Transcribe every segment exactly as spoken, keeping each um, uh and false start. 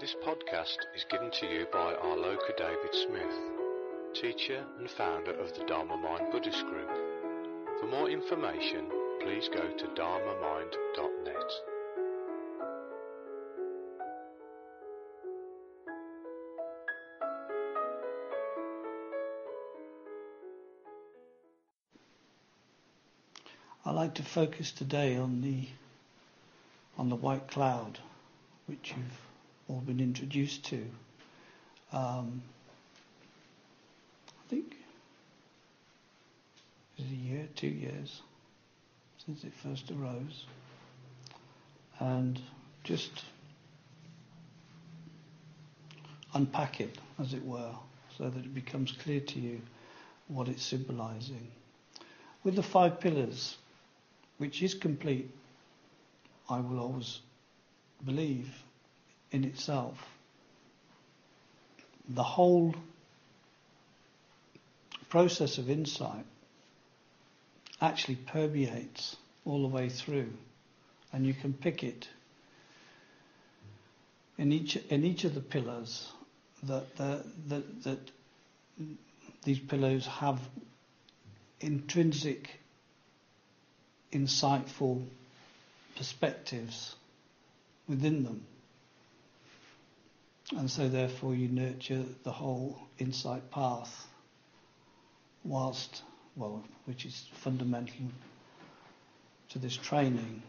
This podcast is given to you by Arloka David Smith, teacher and founder of the Dharma Mind Buddhist Group. For more information, please go to dharma mind dot net. I'd like to focus today on the on the white cloud, which you've all been introduced to. Um, I think it's a year, two years since it first arose, and just unpack it, as it were, so that it becomes clear to you what it's symbolizing. With the five pillars, which is complete, I will always believe, in itself, the whole process of insight actually permeates all the way through, and you can pick it in each in each of the pillars that that that, that these pillars have intrinsic, insightful perspectives within them. And so therefore you nurture the whole insight path, whilst, well, which is fundamental to this training.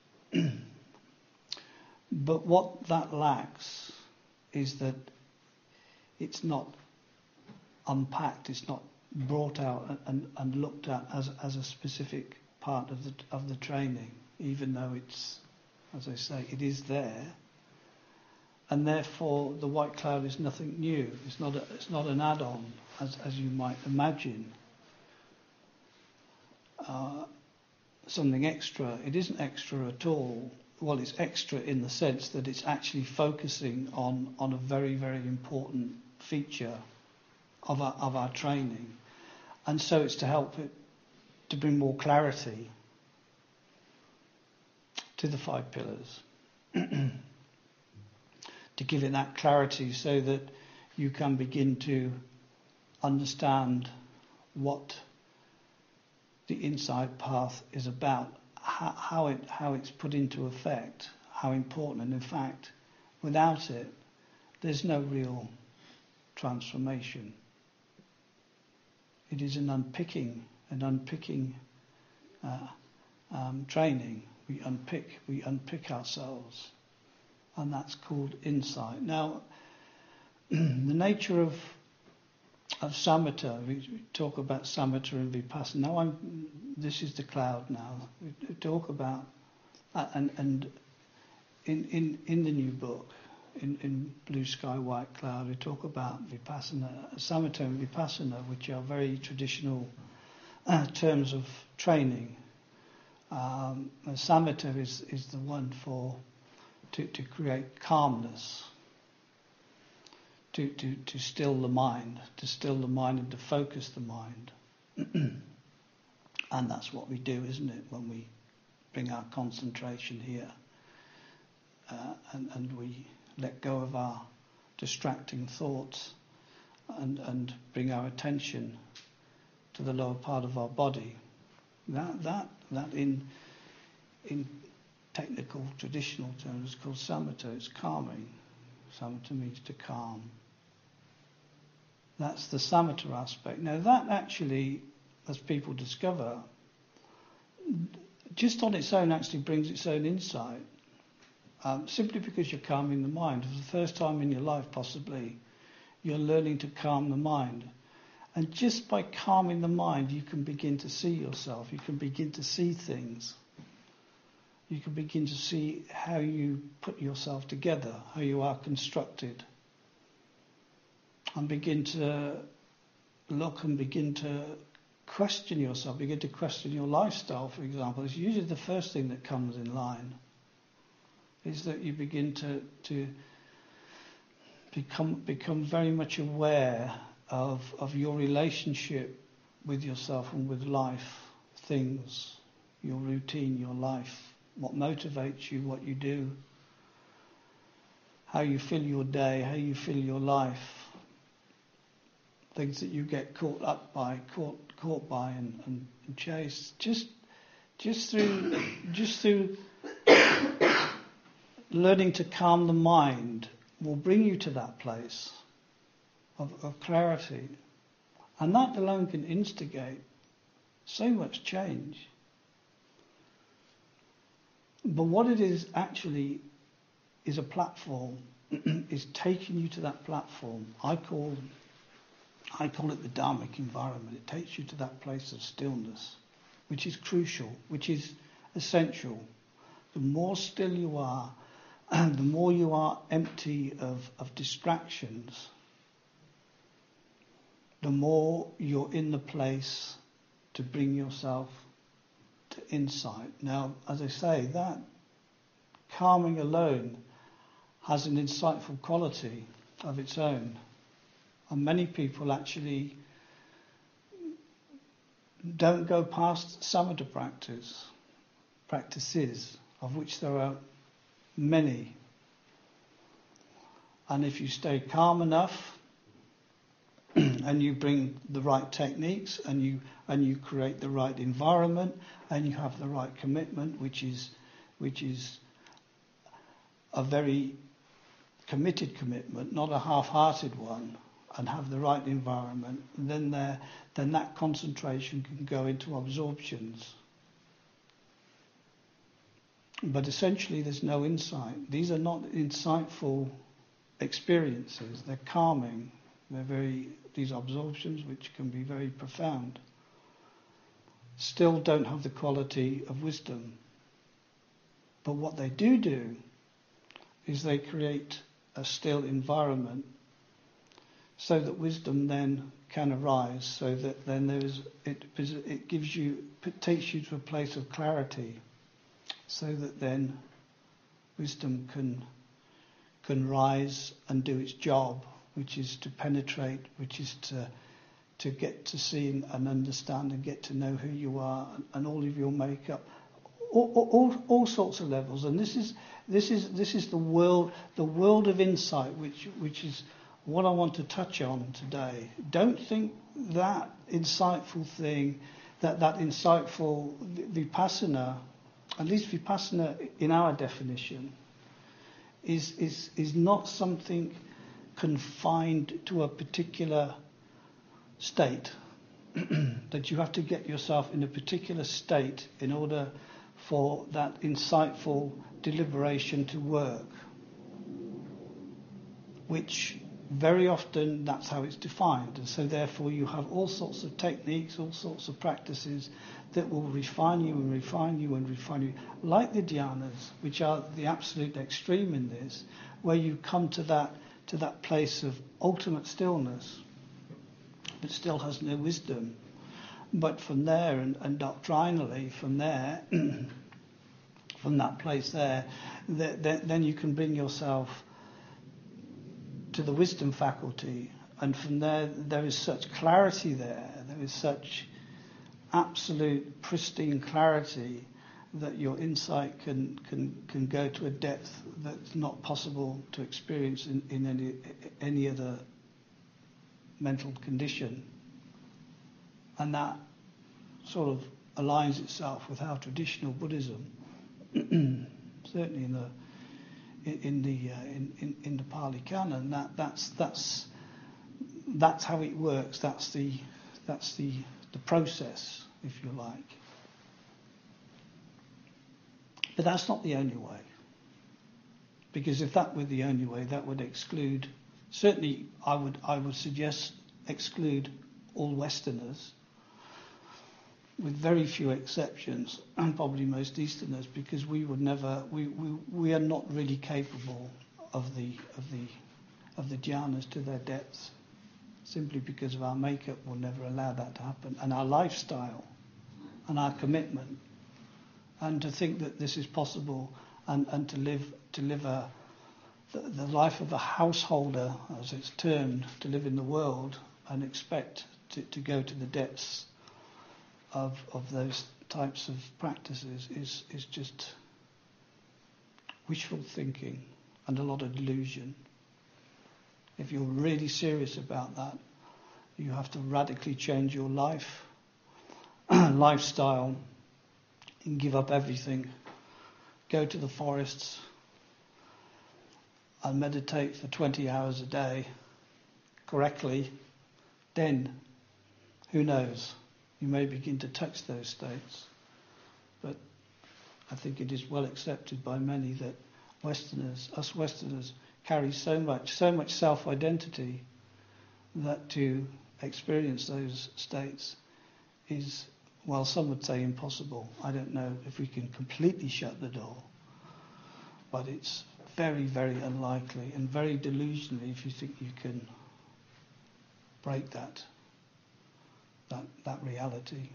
But what that lacks is that it's not unpacked, it's not brought out and, and, and looked at as as a specific part of the of the training, even though it's, as I say, it is there. And therefore, the white cloud is nothing new. It's not. A, it's not an add-on, as as you might imagine. Uh, something extra. It isn't extra at all. Well, it's extra in the sense that it's actually focusing on on a very, very important feature of our of our training, and so it's to help it to bring more clarity to the five pillars. To give it that clarity so that you can begin to understand what the insight path is about, how, how it how it's put into effect, how important. And in fact, without it, there's no real transformation. It is an unpicking, an unpicking uh, um, training. We unpick, we unpick ourselves. And that's called insight. Now, the nature of of samatha, we talk about samatha and vipassana. Now, I'm, this is the cloud now. We talk about, and and in in, in the new book, in, in Blue Sky, White Cloud, we talk about vipassana, samatha and vipassana, which are very traditional uh, terms of training. Um, samatha is, is the one for To, to create calmness, to, to, to still the mind, to still the mind and to focus the mind. And that's what we do, isn't it, when we bring our concentration here uh, and, and we let go of our distracting thoughts and, and bring our attention to the lower part of our body. That that that in in technical, traditional terms, is called samatha. It's calming. Samatha means to calm. That's the samatha aspect. Now that actually, as people discover, just on its own actually brings its own insight. Um, simply because you're calming the mind. For the first time in your life, possibly, you're learning to calm the mind. And just by calming the mind, you can begin to see yourself. You can begin to see things. You can begin to see how you put yourself together, how you are constructed, and begin to look and begin to question yourself, begin to question your lifestyle, for example. It's usually the first thing that comes in line, is that you begin to, to become become very much aware of, of your relationship with yourself and with life, things, your routine, your life. What motivates you, what you do, how you fill your day, how you fill your life, things that you get caught up by, caught caught by and, and, and chased. Just just through just through learning to calm the mind will bring you to that place of, of clarity. And that alone can instigate so much change. But what it is actually is a platform, is taking you to that platform. I call I call it the Dharmic environment. It takes you to that place of stillness, which is crucial, which is essential. The more still you are, and the more you are empty of, of distractions, the more you're in the place to bring yourself to insight. Now, as I say, that calming alone has an insightful quality of its own. And many people actually don't go past samatha practice, practices, of which there are many. And if you stay calm enough and you bring the right techniques and you and you create the right environment and you have the right commitment, which is which is a very committed commitment, not a half-hearted one, and have the right environment, then there, then that concentration can go into absorptions. But essentially there's no insight. These are not insightful experiences. They're calming. They're very, these absorptions, which can be very profound, still don't have the quality of wisdom. But what they do do is they create a still environment so that wisdom then can arise, so that then there is, it, it gives you, it takes you to a place of clarity, so that then wisdom can can rise and do its job, which is to penetrate, which is to to get to see and understand and get to know who you are and, and all of your makeup, all, all, all sorts of levels. And this is this is this is the world the world of insight, which which is what I want to touch on today. Don't think that insightful thing, that that insightful vipassana, at least vipassana in our definition, is is is not something confined to a particular state, that you have to get yourself in a particular state in order for that insightful deliberation to work, which very often that's how it's defined. And so therefore you have all sorts of techniques, all sorts of practices that will refine you and refine you and refine you, like the dhyanas, which are the absolute extreme in this, where you come to that to that place of ultimate stillness, but still has no wisdom. But from there, and, and doctrinally from there, from that place there, th- th- then you can bring yourself to the wisdom faculty, and from there there is such clarity there, there is such absolute pristine clarity that your insight can can, can go to a depth that's not possible to experience in, in any any other mental condition. And that sort of aligns itself with how traditional Buddhism, certainly in the in the uh, in, in, in the Pali Canon, that that's that's that's how it works. That's the that's the the process, if you like. But that's not the only way, because if that were the only way, that would exclude. Certainly, I would I would suggest exclude all Westerners, with very few exceptions, and probably most Easterners, because we would never, we, we, we are not really capable of the of the of the dhyanas to their depths, simply because of our makeup will never allow that to happen, and our lifestyle, and our commitment, and to think that this is possible, and, and to live to live a the, the life of a householder, as it's termed, to live in the world and expect to, to go to the depths of of those types of practices is is just wishful thinking, and a lot of delusion. If you're really serious about that, you have to radically change your life, lifestyle, and give up everything. Go to the forests and meditate for twenty hours a day correctly. Then, who knows, you may begin to touch those states. But I think it is well accepted by many that Westerners, us Westerners, carry so much, so much self-identity that to experience those states is, well, some would say impossible. I don't know if we can completely shut the door, but it's very, very unlikely and very delusional if you think you can break that, that, that reality.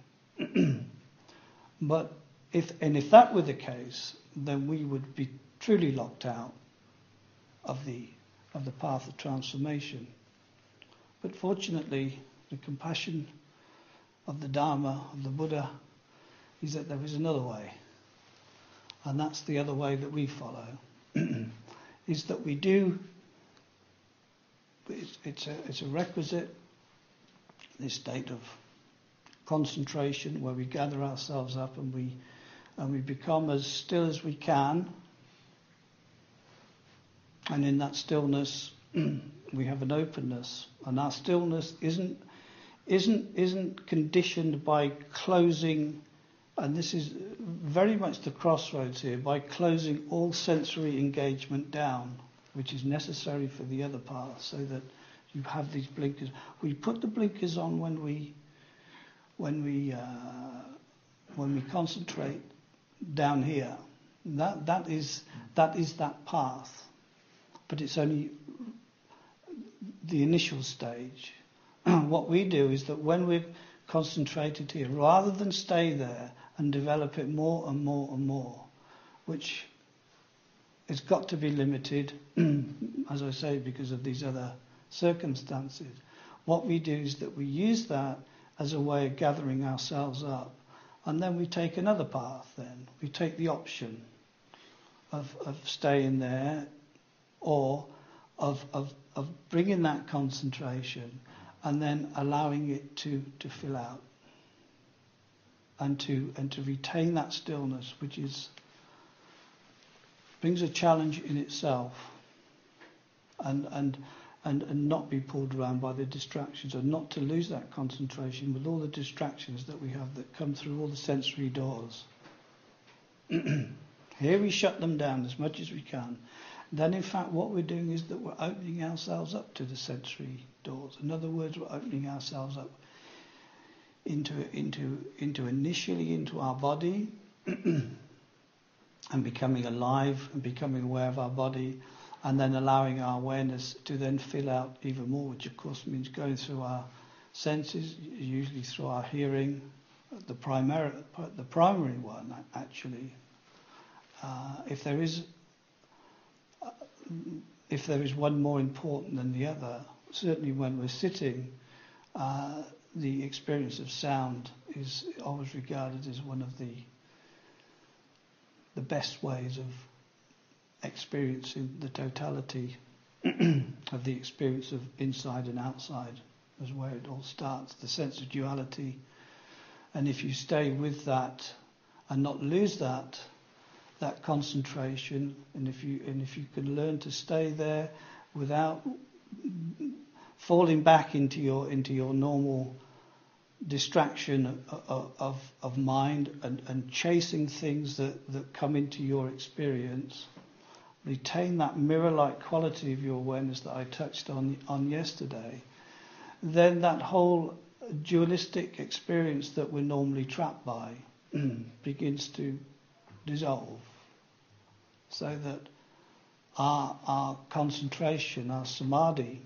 But if, and if that were the case, then we would be truly locked out of the of the path of transformation. But fortunately, the compassion of the Dharma, of the Buddha, is that there is another way. And that's the other way that we follow. Is that we do, it's, it's, a, it's a requisite, this state of concentration where we gather ourselves up and we and we become as still as we can. And in that stillness, we have an openness, and our stillness isn't isn't isn't conditioned by closing, and this is very much the crossroads here, by closing all sensory engagement down, which is necessary for the other path, so that you have these blinkers. We put the blinkers on when we when we uh, when we concentrate down here. That that is that is that path. But it's only the initial stage. What we do is that when we're concentrated here, rather than stay there and develop it more and more and more, which has got to be limited, as I say, because of these other circumstances, what we do is that we use that as a way of gathering ourselves up, and then we take another path then. We take the option of, of staying there, or of, of of bringing that concentration and then allowing it to, to fill out and to and to retain that stillness, which is brings a challenge in itself, and and and, and not be pulled around by the distractions, and not to lose that concentration with all the distractions that we have that come through all the sensory doors. Here we shut them down as much as we can. Then in fact what we're doing is that we're opening ourselves up to the sensory doors. In other words, we're opening ourselves up into into into initially into our body and becoming alive and becoming aware of our body, and then allowing our awareness to then fill out even more, which of course means going through our senses, usually through our hearing, the primary the primary one actually. Uh, if there is If there is one more important than the other, certainly when we're sitting, uh, the experience of sound is always regarded as one of the the best ways of experiencing the totality of the experience of inside and outside, is where it all starts, the sense of duality. And if you stay with that and not lose that, that concentration, and if you and if you can learn to stay there without falling back into your into your normal distraction of of, of mind and, and chasing things that, that come into your experience, retain that mirror-like quality of your awareness that I touched on on yesterday, then that whole dualistic experience that we're normally trapped by begins to dissolve, so that our our concentration, our samadhi,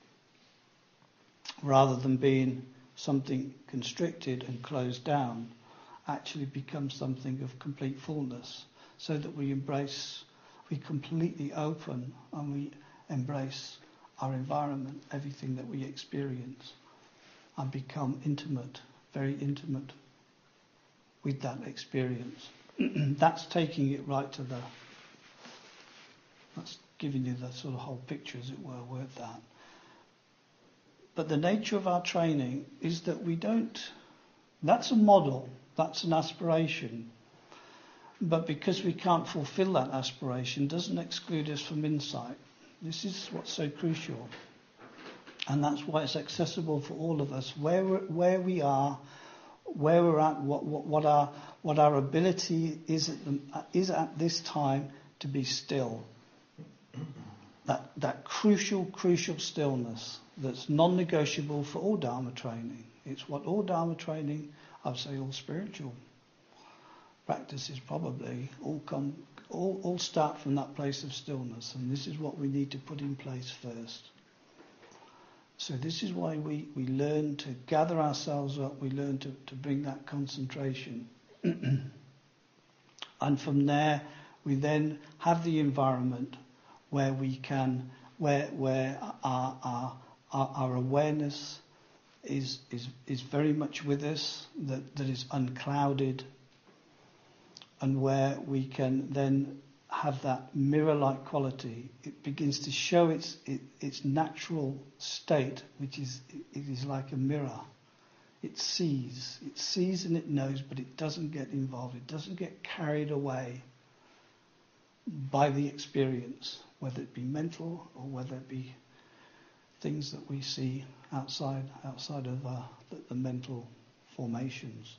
rather than being something constricted and closed down, actually becomes something of complete fullness, so that we embrace, we completely open and we embrace our environment, everything that we experience, and become intimate, very intimate with that experience. That's taking it right to the, that's giving you the sort of whole picture, as it were, with that. But the nature of our training is that we don't, that's a model, that's an aspiration. But because we can't fulfill that aspiration, doesn't exclude us from insight. This is what's so crucial. And that's why it's accessible for all of us, where we're, where we are, where we're at, what, what, what our what our ability is at, the, is at this time to be still. That that crucial, crucial stillness that's non-negotiable for all Dharma training. It's what all Dharma training, I'd say all spiritual practices probably, all come, all, all start from that place of stillness. And this is what we need to put in place first. So this is why we, we learn to gather ourselves up, we learn to, to bring that concentration. And from there, we then have the environment where we can, where where our our, our, our awareness is, is is very much with us, that, that is unclouded, and where we can then have that mirror-like quality. It begins to show its it, its natural state, which is it is like a mirror. It sees, it sees and it knows, but it doesn't get involved. It doesn't get carried away by the experience, whether it be mental or whether it be things that we see outside outside of uh, the, the mental formations.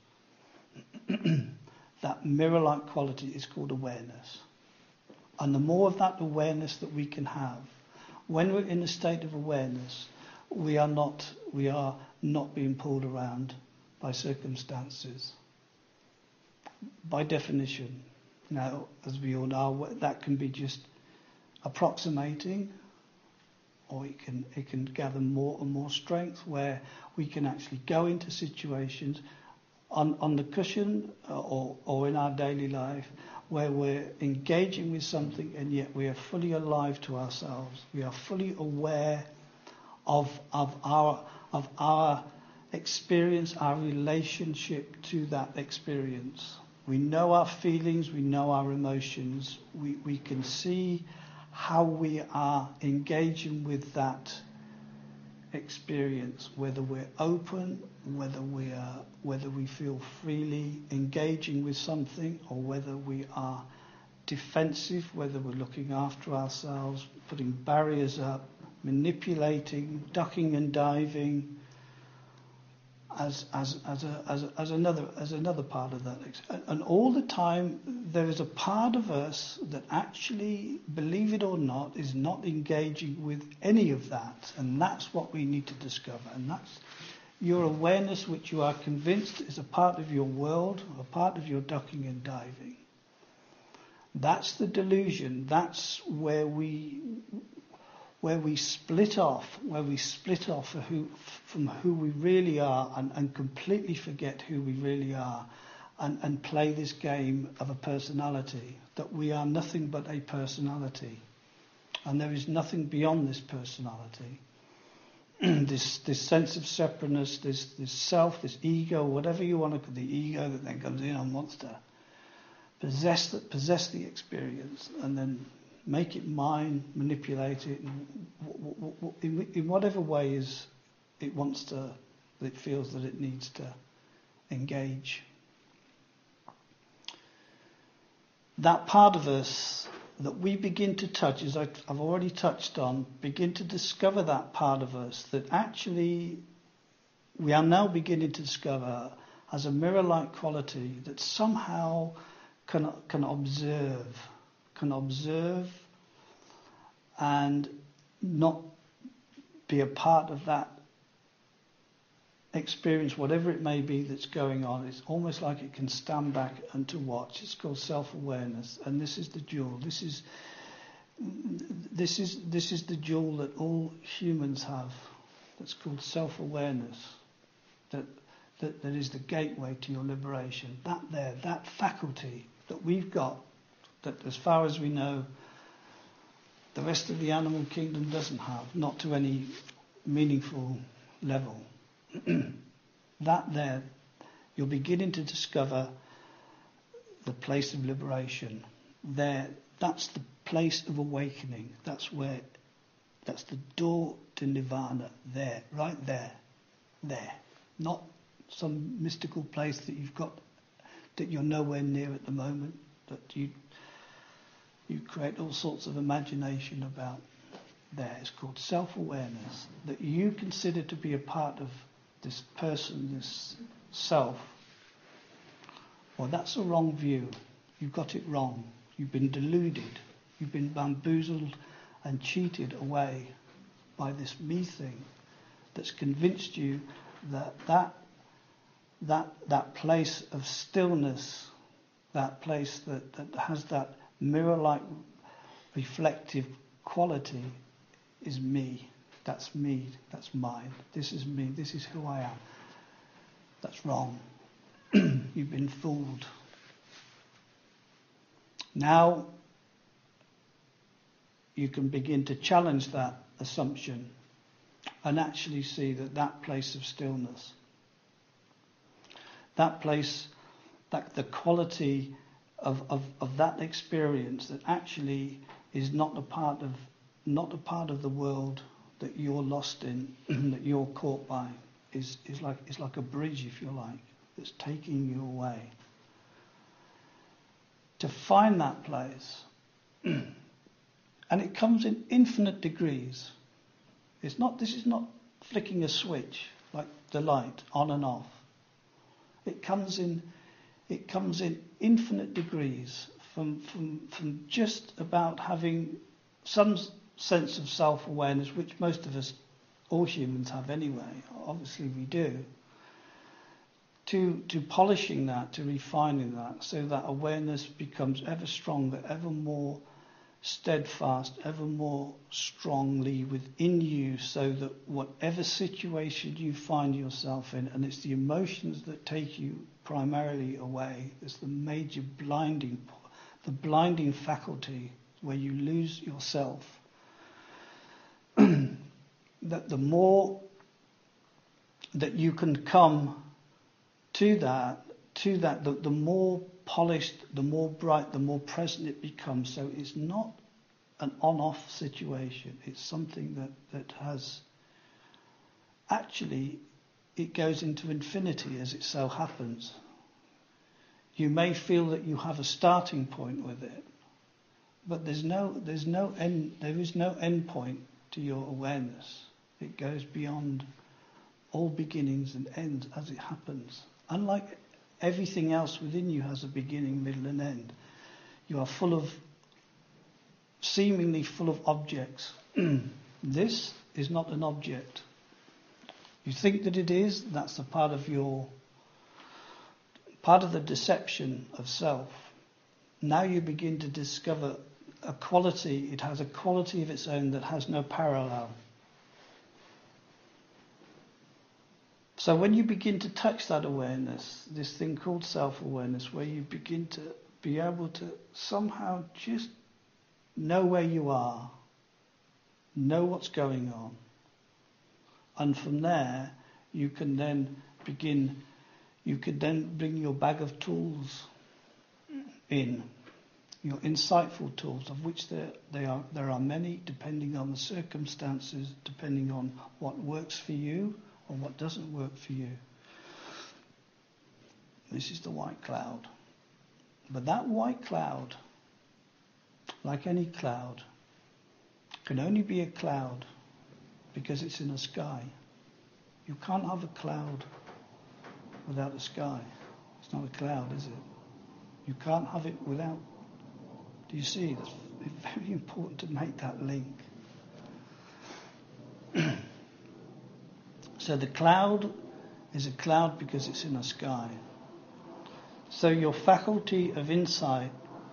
That mirror-like quality is called awareness. And the more of that awareness that we can have, when we're in a state of awareness, we are not we are not being pulled around by circumstances. By definition, now, as we all know, that can be just approximating, or it can it can gather more and more strength, where we can actually go into situations on on the cushion or or in our daily life, where we're engaging with something and yet we are fully alive to ourselves. We are fully aware of of our of our experience, our relationship to that experience. We know our feelings, we know our emotions. We we can see how we are engaging with that experience, whether we're open, whether we are, whether we feel freely engaging with something, or whether we are defensive, whether we're looking after ourselves, putting barriers up, manipulating, ducking and diving, as as as a, as, a, as another as another part of that. And all the time there is a part of us that actually, believe it or not, is not engaging with any of that, and that's what we need to discover. And that's your awareness, which you are convinced is a part of your world, a part of your ducking and diving. That's the delusion. That's where we where we split off, where we split off for who, from who we really are, and, and completely forget who we really are, and, and play this game of a personality, that we are nothing but a personality, and there is nothing beyond this personality. this this sense of separateness, this this self, this ego, whatever you want to call the ego that then comes in and wants to possess the, possess the experience, and then make it mine, manipulate it, in, in whatever way is it wants to, it feels that it needs to engage. That part of us that we begin to touch, as I've already touched on, begin to discover that part of us that actually we are now beginning to discover as a mirror-like quality that somehow can can observe. can observe and not be a part of that experience, whatever it may be that's going on. It's almost like it can stand back and to watch. It's called self-awareness, and this is the jewel. This is this is this is the jewel that all humans have. That's called self-awareness. That that that is the gateway to your liberation. That there, that faculty that we've got, that as far as we know, the rest of the animal kingdom doesn't have, not to any meaningful level. That there, you're beginning to discover the place of liberation. There, that's the place of awakening. That's where, that's the door to nirvana. There, right there, there. Not some mystical place that you've got, that you're nowhere near at the moment, that you you create all sorts of imagination about. There, it's called self-awareness, that you consider to be a part of this person, this self. Well, that's a wrong view. You've got it wrong. You've been deluded. You've been bamboozled and cheated away by this me thing that's convinced you that that that that place of stillness, that place that, that has that mirror-like reflective quality is me. That's me. That's mine. This is me. This is who I am. That's wrong. You've been fooled. Now you can begin to challenge that assumption and actually see that that place of stillness, that place, that the quality of, of, of that experience that actually is not a part of not a part of the world that you're lost in, that you're caught by, is, is like is like a bridge, if you like, that's taking you away. To find that place, and it comes in infinite degrees. It's not. This is not flicking a switch like the light on and off. It comes in. It comes in infinite degrees, from from from just about having some sense of self-awareness, which most of us, all humans, have anyway. Obviously, we do. To to polishing that, to refining that, so that awareness becomes ever stronger, ever more steadfast, ever more strongly within you, so that whatever situation you find yourself in, and it's the emotions that take you primarily away, it's the major blinding, the blinding faculty where you lose yourself, that the more that you can come to that, to that, the, the more polished, the more bright, the more present it becomes. So it's not an on-off situation. It's something that, that has, actually, it goes into infinity as it so happens. You may feel that you have a starting point with it, but there's no, there's no end, there is no end point to your awareness. It goes beyond all beginnings and ends as it happens. Unlike everything else within you has a beginning, middle and end. You are full of, seemingly full of objects. This is not an object. You think that it is, that's a part of your, part of the deception of self. Now you begin to discover a quality, it has a quality of its own that has no parallel. So when you begin to touch that awareness, this thing called self-awareness, where you begin to be able to somehow just know where you are, know what's going on, and from there you can then begin, you could then bring your bag of tools in, your insightful tools, of which there they are there are many, depending on the circumstances, depending on what works for you or what doesn't work for you. This is the white cloud. But that white cloud, like any cloud, can only be a cloud because it's in a sky. You can't have a cloud without a sky. It's not a cloud, is it? You can't have it without... Do you see? It's very important to make that link. So the cloud is a cloud because it's in a sky. So your faculty of insight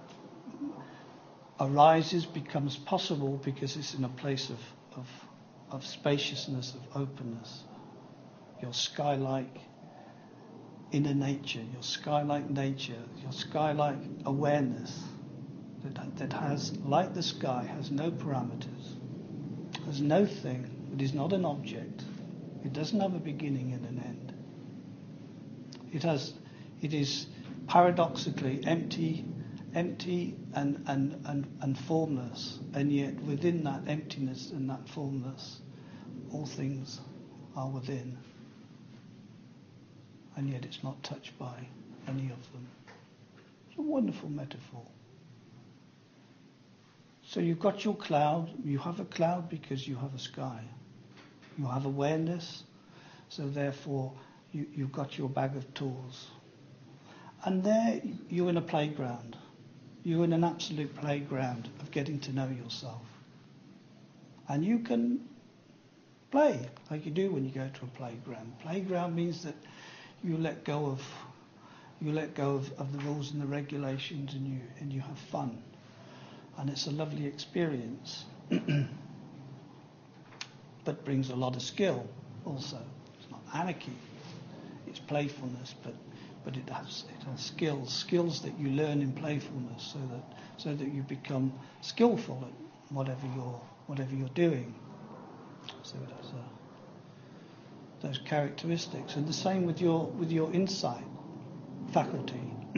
arises, becomes possible because it's in a place of, of, of spaciousness, of openness. Your sky-like inner nature, your sky-like nature, your sky-like awareness that, that has, like the sky, has no parameters, has no thing, it is not an object. It doesn't have a beginning and an end. It has, it is paradoxically empty empty and, and, and, and formless, and yet within that emptiness and that formless, all things are within, and yet it's not touched by any of them. It's a wonderful metaphor. So you've got your cloud. You have a cloud because you have a sky. You have awareness, so therefore you, you've got your bag of tools. And there you're in a playground. You're in an absolute playground of getting to know yourself. And you can play like you do when you go to a playground. Playground means that you let go of you let go of, of the rules and the regulations, and you and you have fun. And it's a lovely experience. But brings a lot of skill also. It's not anarchy, it's playfulness, but but it has it has skills, skills that you learn in playfulness, so that so that you become skillful at whatever you're whatever you're doing. So it has uh, those characteristics, and the same with your with your insight faculty.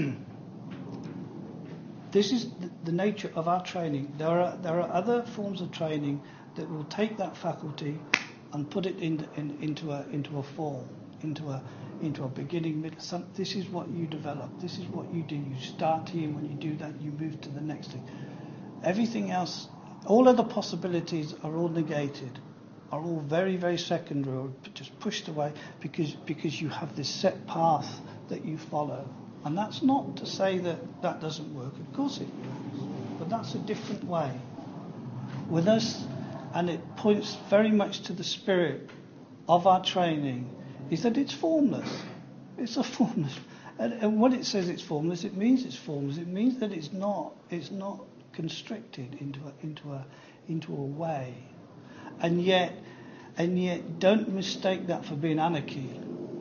This is the, the nature of our training. There are there are other forms of training that will take that faculty and put it in, in, into a into a form, into a into a beginning, middle. Some, this is what you develop. This is what you do. You start here, and when you do that, you move to the next thing. Everything else, all other possibilities are all negated, are all very very secondary, or just pushed away because because you have this set path that you follow. And that's not to say that that doesn't work. Of course it works, but that's a different way. With us, and it points very much to the spirit of our training, is that it's formless. It's a formless. And, and what it says it's formless, it means it's formless. It means that it's not it's not constricted into a, into a into a way. And yet and yet don't mistake that for being anarchy.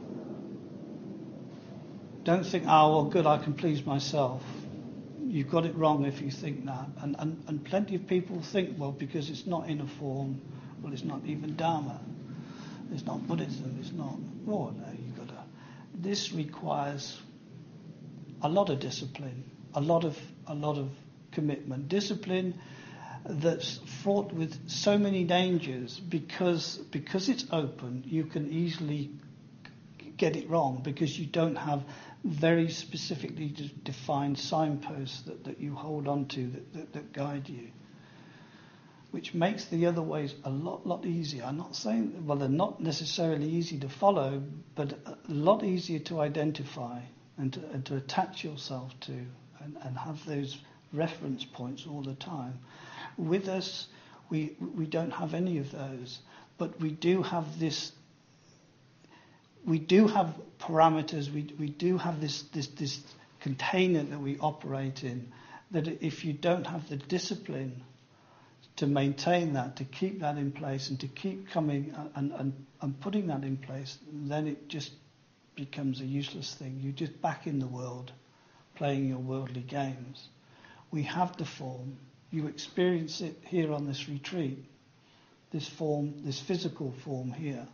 Don't think, oh, well, good, I can please myself. You've got it wrong if you think that. And, and, and plenty of people think, well, because it's not in a form, well, it's not even Dharma. It's not Buddhism. It's not, oh, no, you've got to. This requires a lot of discipline, a lot of a lot of commitment. Discipline that's fraught with so many dangers because because it's open, you can easily get it wrong because you don't have very specifically defined signposts that, that you hold on to that, that, that guide you, which makes the other ways a lot, lot easier. I'm not saying, well, they're not necessarily easy to follow, but a lot easier to identify and to, and to attach yourself to and, and have those reference points all the time. With us, we we don't have any of those, but we do have this We do have parameters. We we do have this, this this container that we operate in. That if you don't have the discipline to maintain that, to keep that in place, and to keep coming and and, and putting that in place, then it just becomes a useless thing. You're just back in the world, playing your worldly games. We have the form. You experience it here on this retreat. This form, this physical form here.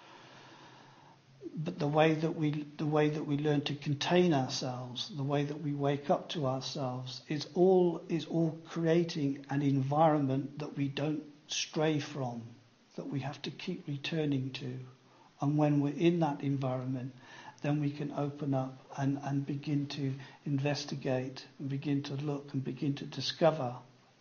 But the way that we the way that we learn to contain ourselves, the way that we wake up to ourselves, is all is all creating an environment that we don't stray from, that we have to keep returning to. And when we're in that environment, then we can open up and, and begin to investigate and begin to look and begin to discover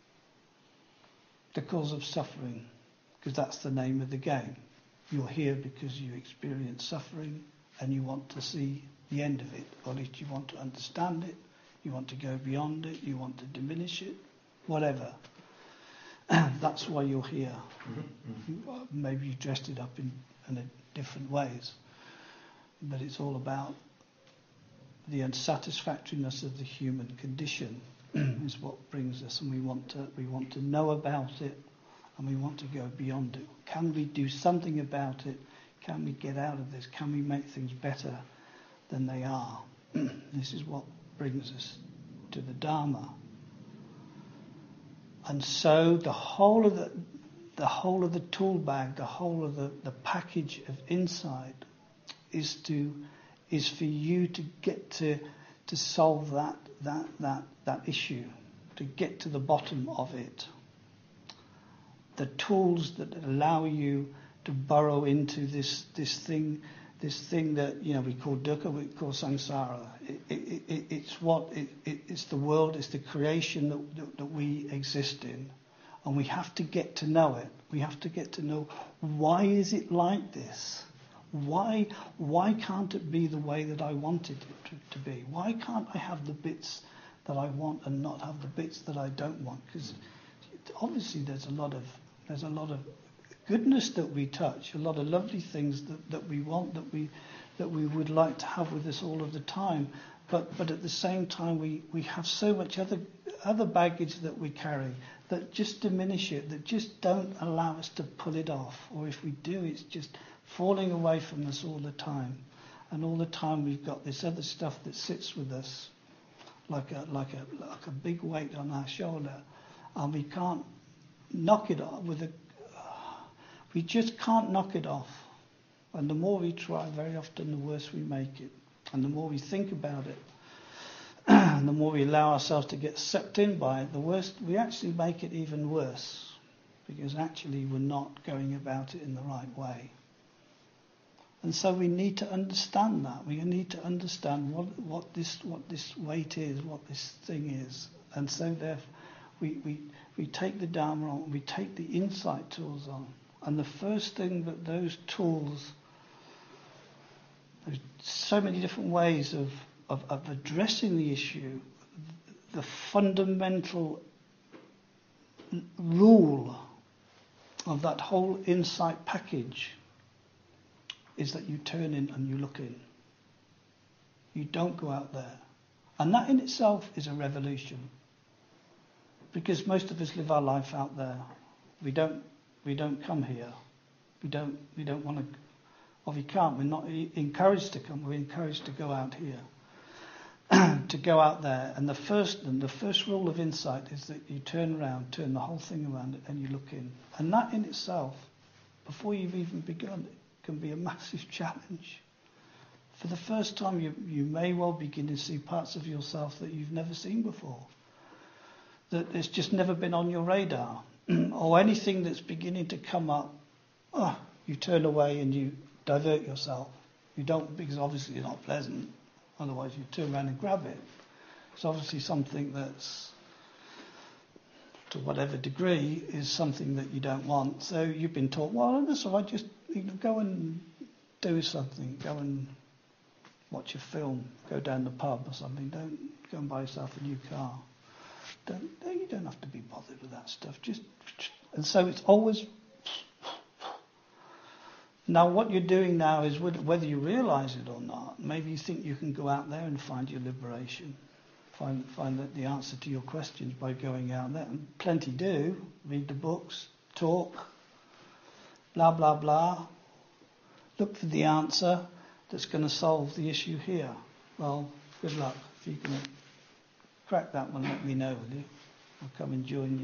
the cause of suffering, because that's the name of the game. You're here because you experience suffering and you want to see the end of it, or at least you want to understand it, you want to go beyond it, you want to diminish it, whatever. That's why you're here. Mm-hmm. Maybe you dressed it up in, in a different ways, but it's all about the unsatisfactoriness of the human condition is what brings us, and we want to we want to know about it. And we want to go beyond it. Can we do something about it? Can we get out of this? Can we make things better than they are? This is what brings us to the Dharma. And so the whole of the the whole of the tool bag, the whole of the, the package of insight is to is for you to get to to solve that that that that issue, to get to the bottom of it. The tools that allow you to burrow into this this thing, this thing that you know we call dukkha, we call samsara. It, it, it, it's what it, it, it's the world, it's the creation that, that that we exist in, and we have to get to know it. We have to get to know, why is it like this? Why why can't it be the way that I wanted it to, to be? Why can't I have the bits that I want and not have the bits that I don't want? Because obviously there's a lot of there's a lot of goodness that we touch, a lot of lovely things that, that we want, that we that we would like to have with us all of the time. But but at the same time we, we have so much other other baggage that we carry that just diminish it, that just don't allow us to pull it off. Or if we do, it's just falling away from us all the time. And all the time we've got this other stuff that sits with us like a like a like a big weight on our shoulder, and we can't knock it off with a we just can't knock it off. And the more we try, very often the worse we make it. And the more we think about it, and the more we allow ourselves to get sucked in by it, the worse we actually make it even worse, because actually we're not going about it in the right way. And so we need to understand that. We need to understand what, what this what this weight is, what this thing is. And so therefore we, we, we take the Dharma on, we take the insight tools on. And the first thing that those tools, there's so many different ways of, of, of addressing the issue, the fundamental rule of that whole insight package is that you turn in and you look in. You don't go out there. And that in itself is a revolution. Because most of us live our life out there. We don't we don't come here. We don't we don't want to, or we can't, we're not encouraged to come, we're encouraged to go out here. To go out there. And the first and the first rule of insight is that you turn around, turn the whole thing around and you look in. And that in itself, before you've even begun, can be a massive challenge. For the first time you, you may well begin to see parts of yourself that you've never seen before. That it's just never been on your radar. Or anything that's beginning to come up, oh, you turn away and you divert yourself. You don't, because obviously it's not pleasant. Otherwise you turn around and grab it. It's obviously something that's, to whatever degree, is something that you don't want. So you've been taught, well, that's all right, just you know, go and do something. Go and watch a film. Go down the pub or something. Don't go and buy yourself a new car. Don't, you don't have to be bothered with that stuff. Just, and so it's always. Now, what you're doing now is, whether you realise it or not, maybe you think you can go out there and find your liberation, find find the answer to your questions by going out there. And plenty do. Read the books, talk, blah blah blah. Look for the answer that's going to solve the issue here. Well, good luck. If you can crack that one, let me know, will you? I'll come and join you.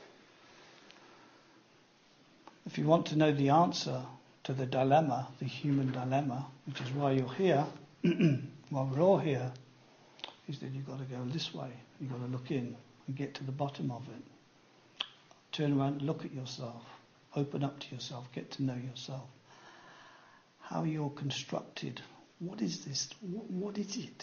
If you want to know the answer to the dilemma, the human dilemma, which is why you're here, why we're all here, is that you've got to go this way. You've got to look in and get to the bottom of it. Turn around and look at yourself. Open up to yourself. Get to know yourself. How you're constructed. What is this? What, what is it?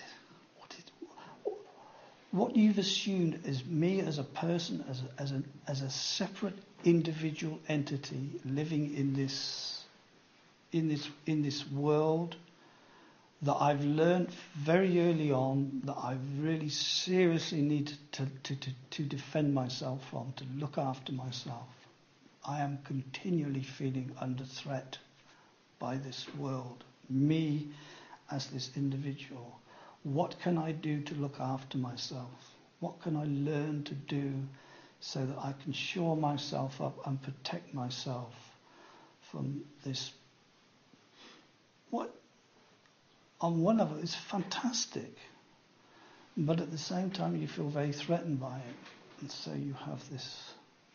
What you've assumed as me as a person, as a, as a, as a separate individual entity living in this, in this, in this world, that I've learned very early on that I really seriously need to, to, to, to defend myself from, to look after myself. I am continually feeling under threat by this world, me as this individual. What can I do to look after myself? What can I learn to do so that I can shore myself up and protect myself from this? What, on one level, it's fantastic. But at the same time, you feel very threatened by it. And so you have this.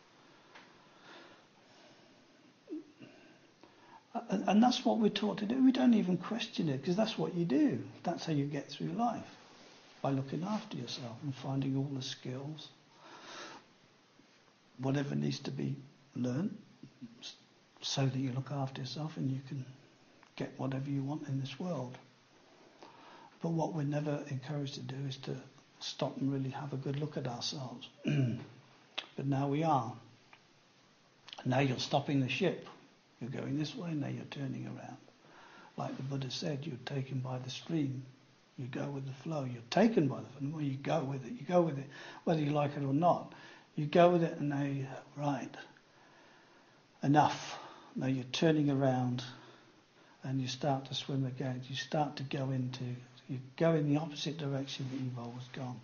And, and that's what we're taught to do. We don't even question it, because that's what you do. That's how you get through life. by looking after yourself and finding all the skills, whatever needs to be learned, so that you look after yourself and you can get whatever you want in this world. But what we're never encouraged to do is to stop and really have a good look at ourselves. But now we are. Now you're stopping the ship. You're going this way, now you're turning around. Like the Buddha said, you're taken by the stream. You go with the flow. You're taken by the flow. Well, you go with it. You go with it, whether you like it or not. You go with it, and now you're right. Enough. Now you're turning around, and you start to swim again. You start to go into. You go in the opposite direction that you've always gone.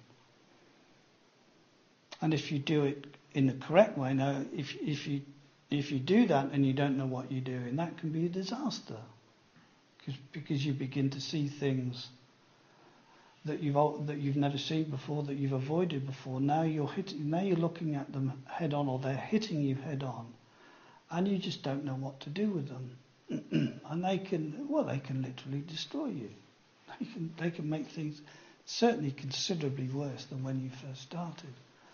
And if you do it in the correct way, now if if you if you do that and you don't know what you're doing, that can be a disaster. Because because you begin to see things that you've that you've never seen before, that you've avoided before. Now you're hitting, now you're looking at them head on, or they're hitting you head on, and you just don't know what to do with them. And they can, well, they can literally destroy you. They can they can make things certainly considerably worse than when you first started.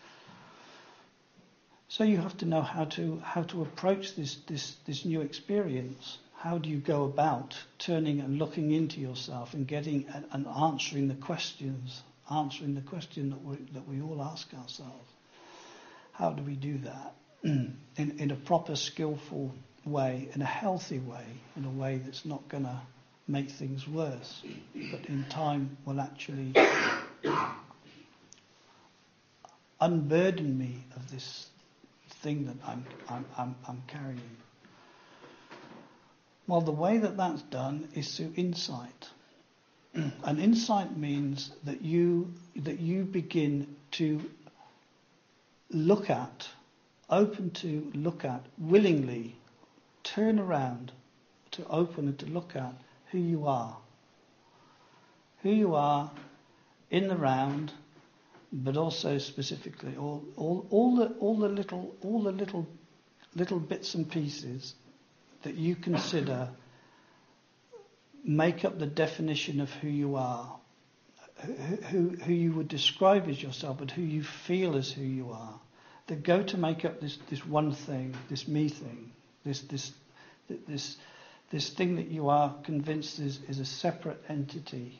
So you have to know how to how to approach this this this new experience. How do you go about turning and looking into yourself and getting and, and answering the questions, answering the question that we that we all ask ourselves? How do we do that in in a proper, skillful way, in a healthy way, in a way that's not going to make things worse, but in time will actually unburden me of this thing that I'm I'm I'm, I'm carrying. Well, the way that that's done is through insight. And insight means that you that you begin to look at, open to look at, willingly turn around to open and to look at who you are. Who you are in the round, but also specifically all all, all the all the little all the little little bits and pieces that you consider make up the definition of who you are, who, who, who you would describe as yourself, but who you feel as who you are, that go to make up this, this one thing, this me thing, this this this this thing that you are convinced is, is a separate entity,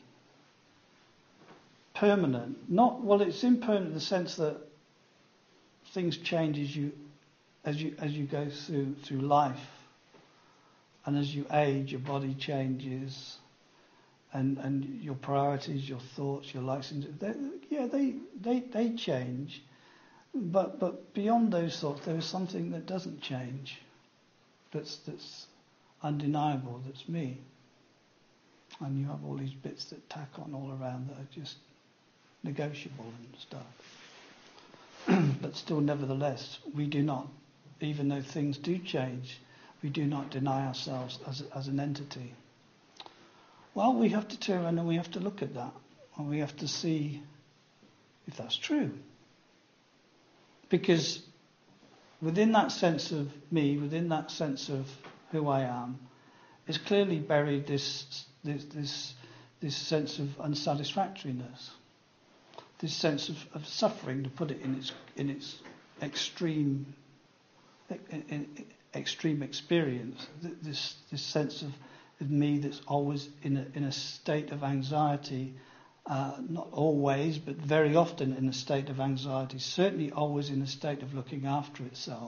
permanent. Not well, it's impermanent in the sense that things change as you as you as you go through through life. And as you age, your body changes, and, and your priorities, your thoughts, your likes, they, yeah, they, they they change. But but beyond those thoughts, there is something that doesn't change. That's that's undeniable. That's me. And you have all these bits that tack on all around that are just negotiable and stuff. But still, nevertheless, we do not, even though things do change, we do not deny ourselves as as an entity. Well, we have to turn around and we have to look at that, and we have to see if that's true. Because within that sense of me, within that sense of who I am, is clearly buried this this this, this sense of unsatisfactoriness, this sense of, of suffering, to put it in its in its extreme. In, in, extreme experience, this this sense of, of me that's always in a in a state of anxiety, uh, not always, but very often in a state of anxiety, certainly always in a state of looking after itself.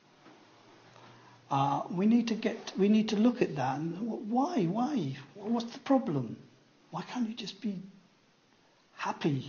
Uh, we need to get, we need to look at that, and why, why, what's the problem? Why can't you just be happy?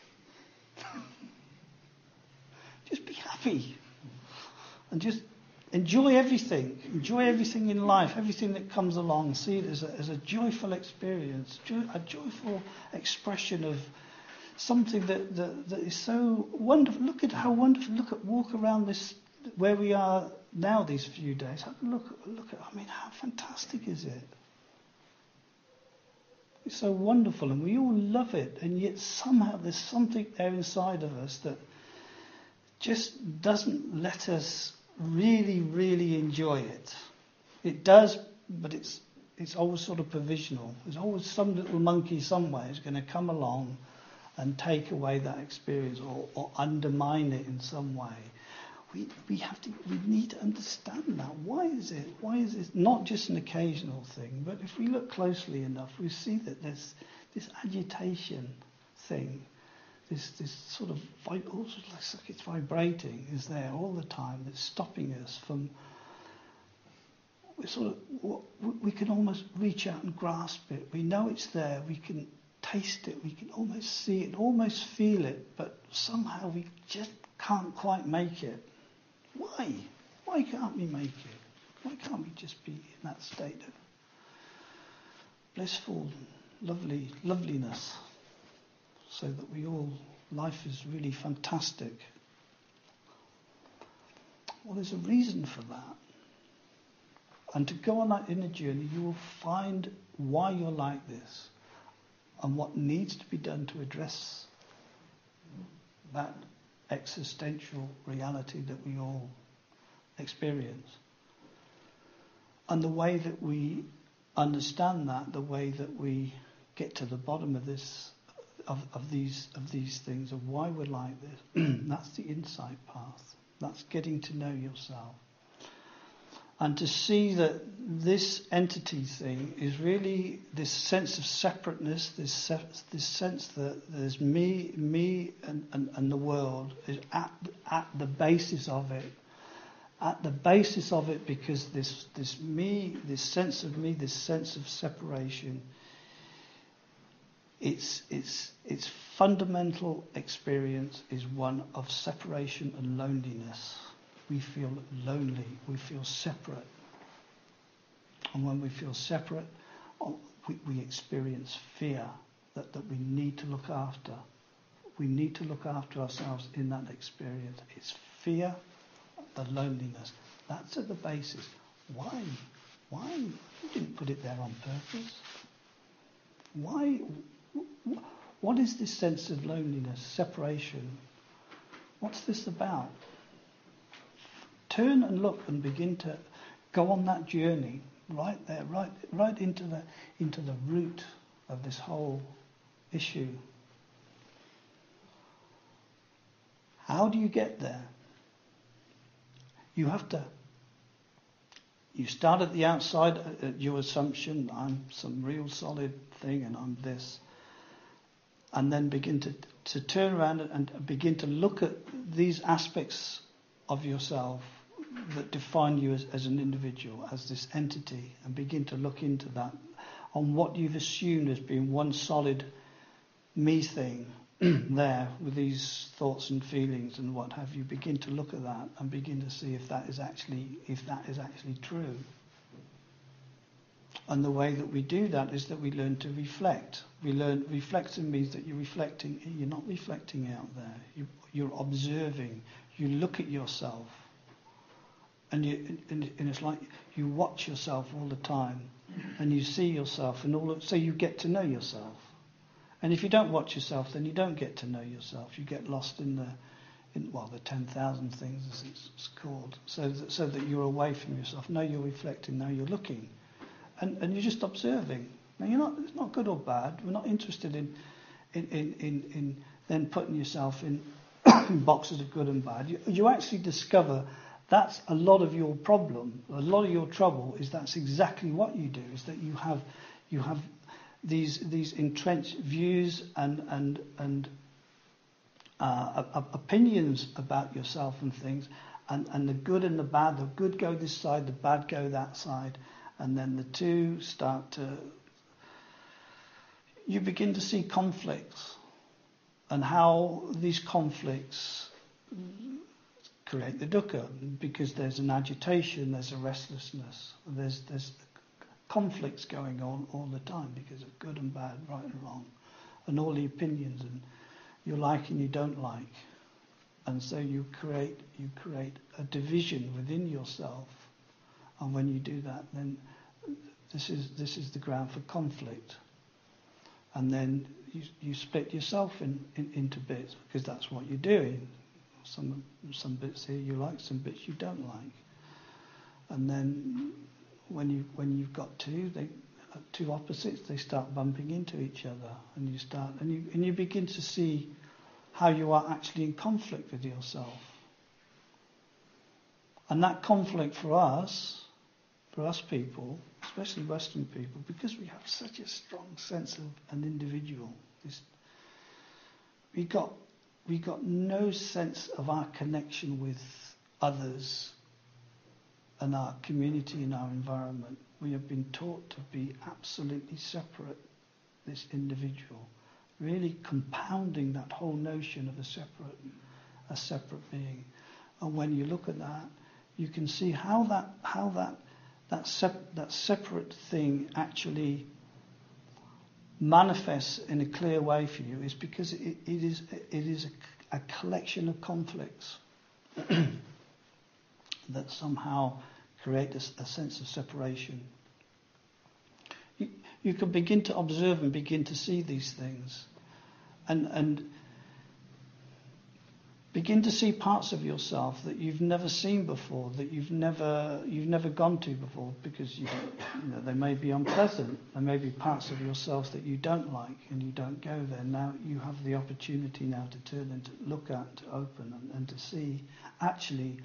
Just be happy, and just enjoy everything. Enjoy everything in life, everything that comes along. See it as a, as a joyful experience, joy, a joyful expression of something that, that, that is so wonderful. Look at how wonderful. Look at walk around this where we are now. These few days. Have a look. Look at. I mean, how fantastic is it? It's so wonderful, and we all love it. And yet somehow there's something there inside of us that just doesn't let us really, really enjoy it. It does, but it's it's always sort of provisional. There's always some little monkey somewhere who's going to come along and take away that experience or, or undermine it in some way. We we have to we need to understand that. Why is it? Why is it not just an occasional thing? But if we look closely enough, we see that there's this agitation thing, this this sort of also like it's vibrating is there all the time. That's stopping us from. We sort of we can almost reach out and grasp it. We know it's there. We can taste it. We can almost see it, almost feel it. But somehow we just can't quite make it. Why? Why can't we make it? Why can't we just be in that state of blissful, lovely, loveliness, so that we all, life is really fantastic? Well, there's a reason for that. And to go on that inner journey, you will find why you're like this and what needs to be done to address that existential reality that we all experience. And the way that we understand that, the way that we get to the bottom of this, of, of these of these things, of why we're like this, that's the insight path. That's getting to know yourself. And to see that this entity thing is really this sense of separateness, this se- this sense that there's me, me, and, and, and the world is at at the basis of it, at the basis of it, because this this me, this sense of me, this sense of separation. Its its its fundamental experience is one of separation and loneliness. We feel lonely, we feel separate. And when we feel separate, we, we experience fear that, that we need to look after. We need to look after ourselves in that experience. It's fear, the loneliness. That's at the basis. Why? Why? You didn't put it there on purpose. Why? What is this sense of loneliness, separation? What's this about? Turn and look and begin to go on that journey right there, right, right into the into the root of this whole issue. How do you get there? You have to. You start at the outside at your assumption, I'm some real solid thing, and I'm this, and then begin to to turn around and begin to look at these aspects of yourself that define you as, as an individual, as this entity, and begin to look into that, on what you've assumed as being one solid me thing there with these thoughts and feelings and what have you. Begin to look at that and begin to see if that is actually if that is actually true. And the way that we do that is that we learn to reflect. We learn reflecting means that you're reflecting. You're not reflecting out there. You, you're observing. You look at yourself. And, you, and, and it's like you watch yourself all the time, and you see yourself, and all of, so you get to know yourself. And if you don't watch yourself, then you don't get to know yourself. You get lost in the, in well, the ten thousand things as it's, it's called. So that, so that you're away from yourself. Now you're reflecting. Now you're looking, and and you're just observing. Now you're not. It's not good or bad. We're not interested in, in in in, in then putting yourself in boxes of good and bad. You, you actually discover. That's a lot of your problem. A lot of your trouble is that's exactly what you do. Is that you have, you have these these entrenched views and and and uh, opinions about yourself and things, and and the good and the bad. The good go this side, the bad go that side, and then the two start to. You begin to see conflicts, and how these conflicts create the dukkha, because there's an agitation, there's a restlessness, there's there's conflicts going on all the time because of good and bad, right and wrong, and all the opinions, and you like and you don't like, and so you create you create a division within yourself, and when you do that, then this is this is the ground for conflict, and then you you split yourself in, in into bits, because that's what you're doing. Some some bits here you like, some bits you don't like, and then when you when you've got two, they two opposites, they start bumping into each other, and you start and you and you begin to see how you are actually in conflict with yourself. And that conflict for us, for us people, especially Western people, because we have such a strong sense of an individual, this, we got we got no sense of our connection with others and our community and our environment. We have been taught to be absolutely separate, this individual, really compounding that whole notion of a separate, a separate being. And when you look at that, you can see how that how that that sep- that separate thing actually manifests in a clear way for you is because it, it is it is a, a collection of conflicts that somehow create a, a sense of separation. You, you can begin to observe and begin to see these things, and and begin to see parts of yourself that you've never seen before, that you've never you've never gone to before, because you, you know they may be unpleasant. There may be parts of yourself that you don't like, and you don't go there. Now you have the opportunity now to turn and to look at, to open, and, and to see actually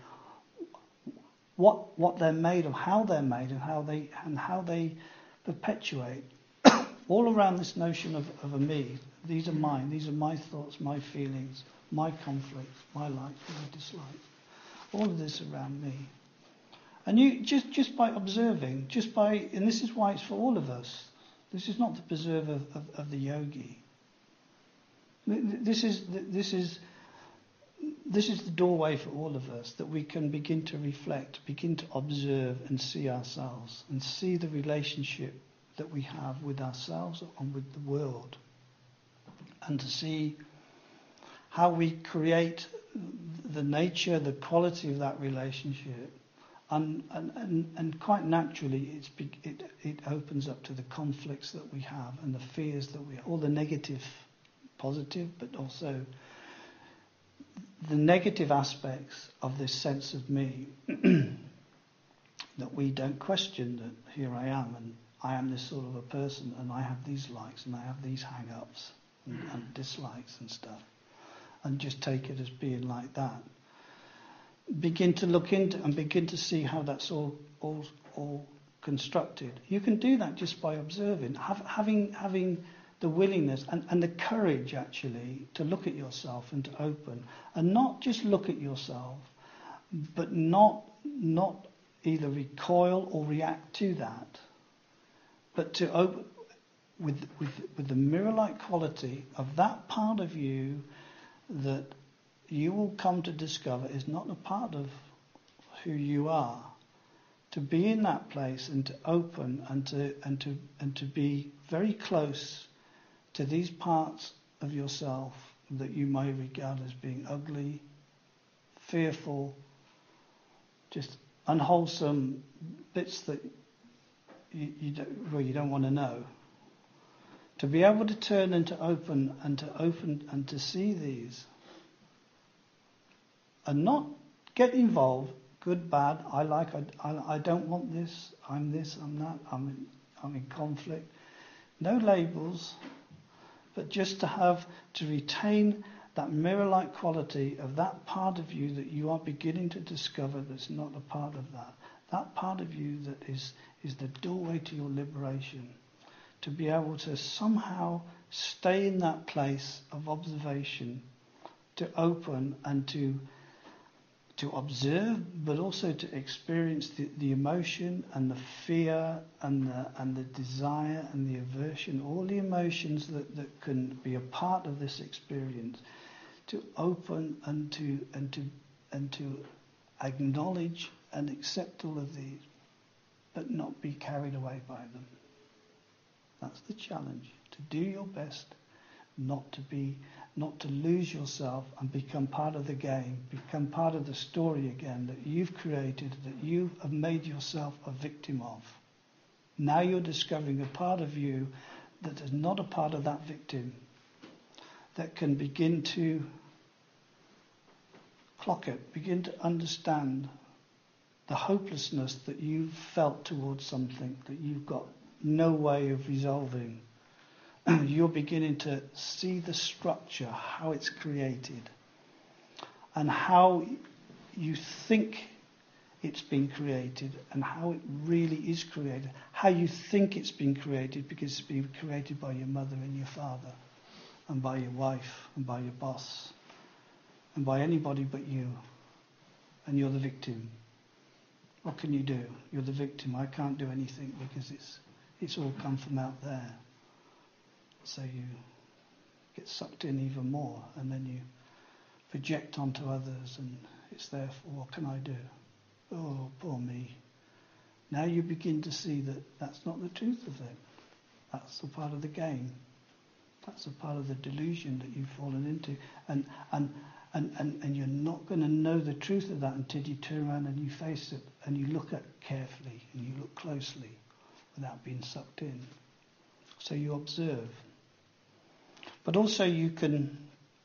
what what they're made of, how they're made, and how they and how they perpetuate all around this notion of, of a me. These are mine. These are my thoughts, my feelings, my conflicts, my likes, my dislikes, all of this around me. And you just, just by observing, just by, and this is why it's for all of us. This is not the preserve of, of, of the yogi. This is this is this is the doorway for all of us, that we can begin to reflect, begin to observe and see ourselves, and see the relationship that we have with ourselves and with the world, and to see how we create the nature, the quality of that relationship, and and, and, and quite naturally it's, it it opens up to the conflicts that we have and the fears that we have, all the negative, positive, but also the negative aspects of this sense of me that we don't question, that here I am and I am this sort of a person and I have these likes and I have these hang-ups and, and dislikes and stuff. And just take it as being like that. Begin to look into and begin to see how that's all all all constructed. You can do that just by observing, have, having having the willingness and, and the courage actually to look at yourself and to open, and not just look at yourself, but not not either recoil or react to that, but to open with with with the mirror-like quality of that part of you that you will come to discover is not a part of who you are. To be in that place and to open and to and to and to be very close to these parts of yourself that you may regard as being ugly, fearful, just unwholesome bits that you, you don't, well, you don't want to know. To be able to turn and to open and to open and to see these, and not get involved, good, bad, I like, I, I, I don't want this, I'm this, I'm that, I'm in, I'm in conflict. No labels, but just to have, to retain that mirror-like quality of that part of you that you are beginning to discover that's not a part of that. That part of you that is, is the doorway to your liberation. To be able to somehow stay in that place of observation, to open and to to observe, but also to experience the, the emotion and the fear and the and the desire and the aversion, all the emotions that, that can be a part of this experience, to open and to and to and to acknowledge and accept all of these, but not be carried away by them. That's the challenge, to do your best, not to be, not to lose yourself and become part of the game, become part of the story again that you've created, that you have made yourself a victim of. Now you're discovering a part of you that is not a part of that victim, that can begin to clock it, begin to understand the hopelessness that you've felt towards something, that you've got no way of resolving. You're beginning to see the structure, how it's created, and how you think it's been created, and how it really is created. How you think it's been created because it's been created by your mother and your father, and by your wife, and by your boss, and by anybody but you. And you're the victim. What can you do? You're the victim. I can't do anything because it's it's all come from out there. So you get sucked in even more, and then you project onto others, and it's there for, what can I do? Oh, poor me. Now you begin to see that that's not the truth of it. That's a part of the game. That's a part of the delusion that you've fallen into. And and, and, and, and you're not going to know the truth of that until you turn around and you face it, and you look at it carefully, and you look closely without being sucked in. So you observe. But also you can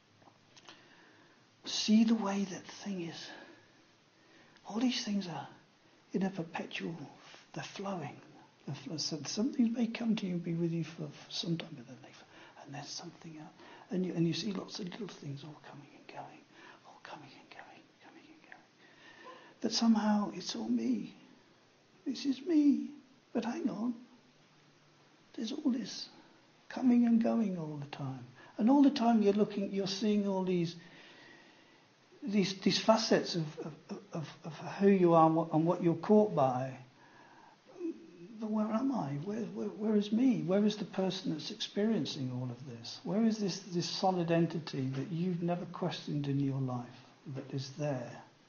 see the way that thing is. All these things are in a perpetual, they're flowing. They're flow. So something may come to you and be with you for, for some time, and then they, and there's something else. And you, and you see lots of little things all coming and going, all coming and going, coming and going. But somehow it's all me. This is me. But hang on. There's all this coming and going all the time. And all the time you're looking, you're seeing all these these these facets of, of, of, of who you are and what, and what you're caught by. But where am I? Where, where, where is me? Where is the person that's experiencing all of this? Where is this, this solid entity that you've never questioned in your life that is there?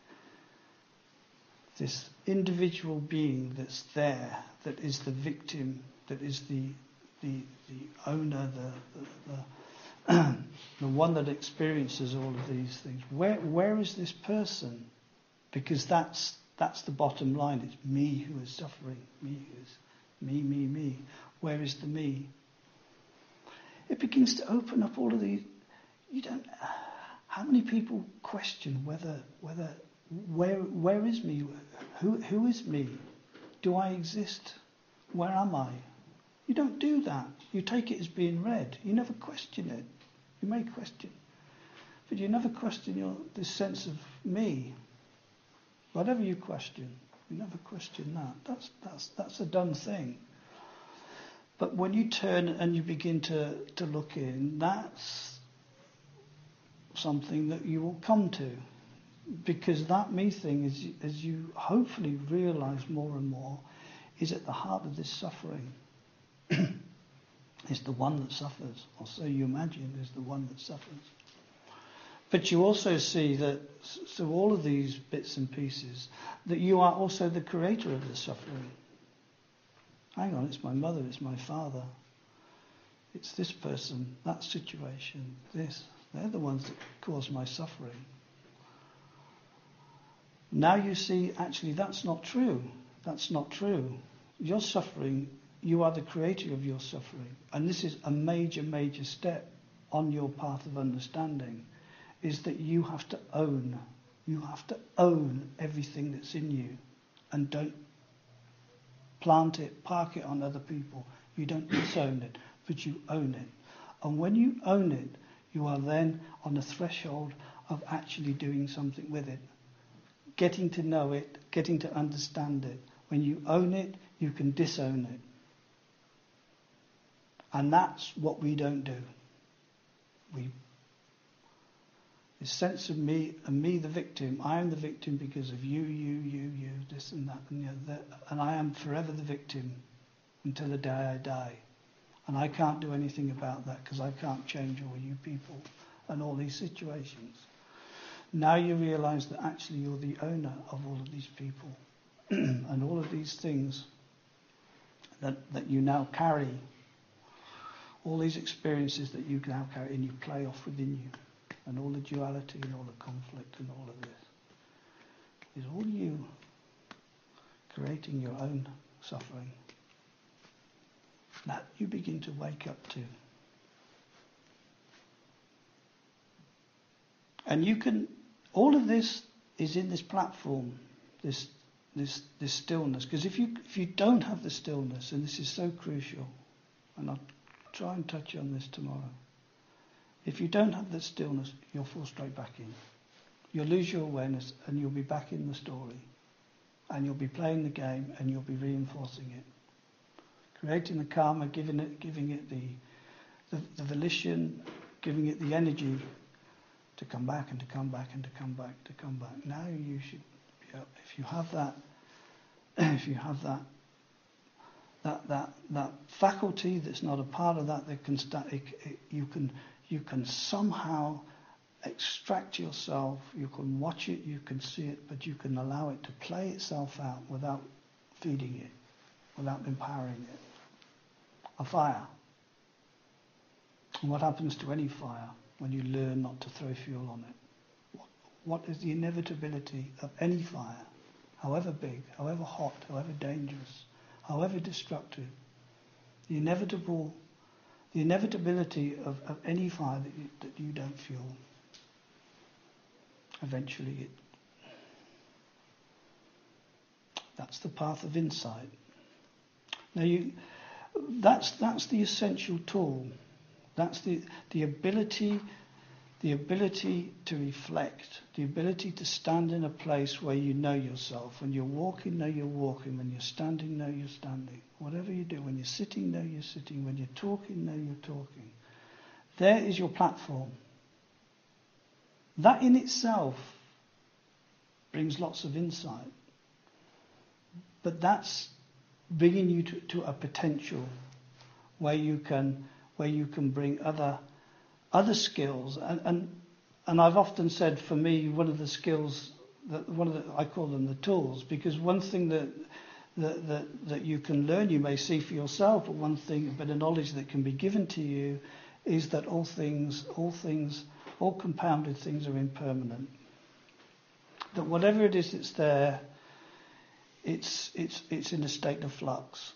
This individual being that's there, that is the victim, that is the the, the owner, the the, the, the one that experiences all of these things. Where where is this person? Because that's that's the bottom line. It's me who is suffering. Me who is me, me, me. Where is the me? It begins to open up all of these. You don't. How many people question whether whether where where is me? Who who is me? Do I exist? Where am I? You don't do that. You take it as being read. You never question it. You may question, but you never question your this sense of me. Whatever you question, you never question that. That's that's that's a done thing. But when you turn and you begin to, to look in, that's something that you will come to. Because that me thing, is, as you hopefully realise more and more, is at the heart of this suffering. It's the one that suffers, or so you imagine, is the one that suffers. But you also see that through all of these bits and pieces, that you are also the creator of the suffering. Hang on, it's my mother, it's my father, it's this person, that situation, this. They're the ones that cause my suffering. Now you see, actually, that's not true. That's not true. Your suffering, you are the creator of your suffering. And this is a major, major step on your path of understanding, is that you have to own. You have to own everything that's in you. And don't plant it, park it on other people. You don't disown it, but you own it. And when you own it, you are then on the threshold of actually doing something with it. Getting to know it, getting to understand it. When you own it, you can disown it. And that's what we don't do. We, this sense of me, and me the victim, I am the victim because of you, you, you, you, this and that and the other. And I am forever the victim until the day I die. And I can't do anything about that because I can't change all you people and all these situations. Now you realise that actually you're the owner of all of these people and all of these things that, that you now carry, all these experiences that you now carry and you play off within you, and all the duality and all the conflict and all of this is all you creating your own suffering. That you begin to wake up to. And you can, all of this is in this platform, this this this stillness. Because if you if you don't have the stillness, and this is so crucial, and I'll try and touch on this tomorrow. If you don't have the stillness, you'll fall straight back in. You'll lose your awareness, and you'll be back in the story, and you'll be playing the game, and you'll be reinforcing it, creating the karma, giving it giving it the the, the volition, giving it the energy to come back and to come back and to come back to come back. Now you should, you know, if you have that, if you have that, that that that faculty that's not a part of that, that can start, it, it, you can you can somehow extract yourself. You can watch it, you can see it, but you can allow it to play itself out without feeding it, without empowering it. A fire. And what happens to any fire when you learn not to throw fuel on it? What, what is the inevitability of any fire, however big, however hot, however dangerous, however destructive? The inevitable, the inevitability of, of any fire that you, that you don't fuel. Eventually, it. That's the path of insight. Now, you. That's that's the essential tool. That's the, the ability, the ability to reflect, the ability to stand in a place where you know yourself. When you're walking, know you're walking. When you're standing, know you're standing. Whatever you do, when you're sitting, know you're sitting. When you're talking, know you're talking. There is your platform. That in itself brings lots of insight. But that's bringing you to, to a potential where you can where you can bring other other skills, and, and and I've often said, for me, one of the skills that one of the, I call them the tools, because one thing that that, that that you can learn, you may see for yourself, but one thing, but a knowledge that can be given to you, is that all things, all things, all compounded things are impermanent. That whatever it is that's there, it's it's it's in a state of flux.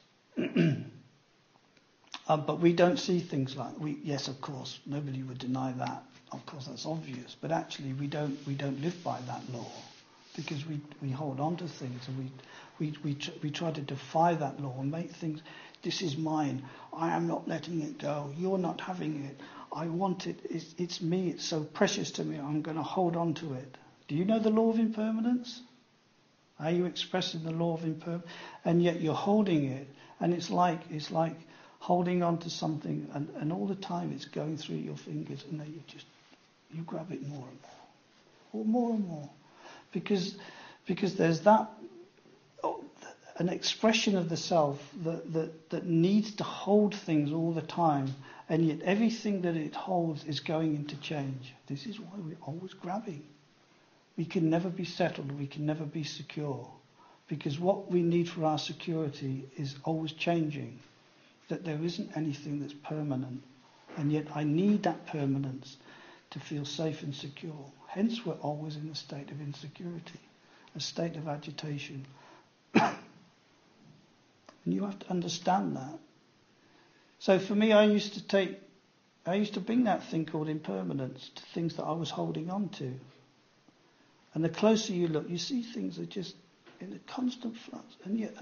Um, but we don't see things like we. Yes, of course, nobody would deny that. Of course, that's obvious. But actually, we don't we don't live by that law, because we, we hold on to things, and we we we tr- we try to defy that law and make things. This is mine. I am not letting it go. You're not having it. I want it. It's, it's me. It's so precious to me. I'm going to hold on to it. Do you know the law of impermanence? Are you expressing the law of impermanence? And yet you're holding it, and it's like it's like. holding on to something, and, and all the time it's going through your fingers, and then you just you grab it more and more, or more and more, because because there's that oh, an expression of the self that, that that needs to hold things all the time, and yet everything that it holds is going into change. This is why we're always grabbing. We can never be settled. We can never be secure, because what we need for our security is always changing. That there isn't anything that's permanent, and yet I need that permanence to feel safe and secure. Hence we're always in a state of insecurity, a state of agitation. And you have to understand that. So for me, I used to take, I used to bring that thing called impermanence to things that I was holding on to. And the closer you look, you see things are just in a constant flux, and yet...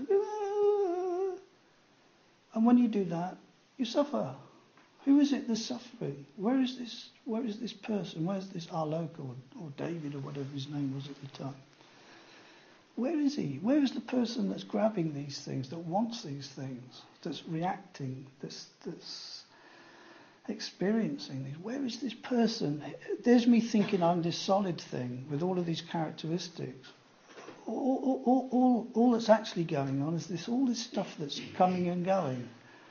And when you do that, you suffer. Who is it that's suffering? Where is this? Where is this person? Where's this Alok or, or David or whatever his name was at the time? Where is he? Where is the person that's grabbing these things, that wants these things, that's reacting, that's that's experiencing these? Where is this person? There's me thinking I'm this solid thing with all of these characteristics. All, all, all, all, all that's actually going on is this, all this stuff that's coming and going.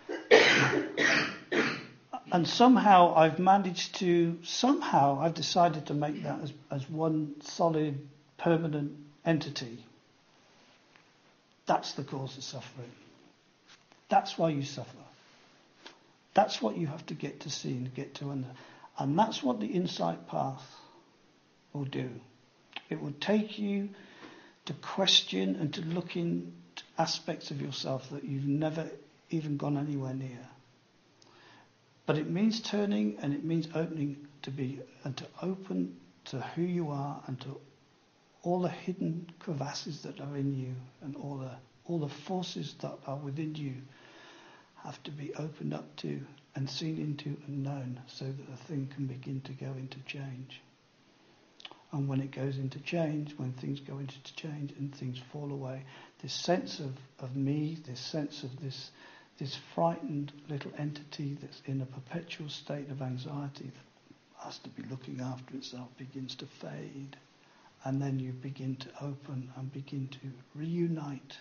And somehow I've managed to, somehow I've decided to make that as, as one solid, permanent entity. That's the cause of suffering. That's why you suffer. That's what you have to get to see and get to under. And that's what the insight path will do. It will take you to question and to look into aspects of yourself that you've never even gone anywhere near. But it means turning, and it means opening to be, and to open to who you are, and to all the hidden crevasses that are in you and all the all the forces that are within you have to be opened up to and seen into and known so that the thing can begin to go into change. And when it goes into change, when things go into change and things fall away, this sense of, of me, this sense of this this frightened little entity that's in a perpetual state of anxiety that has to be looking after itself begins to fade. And then you begin to open and begin to reunite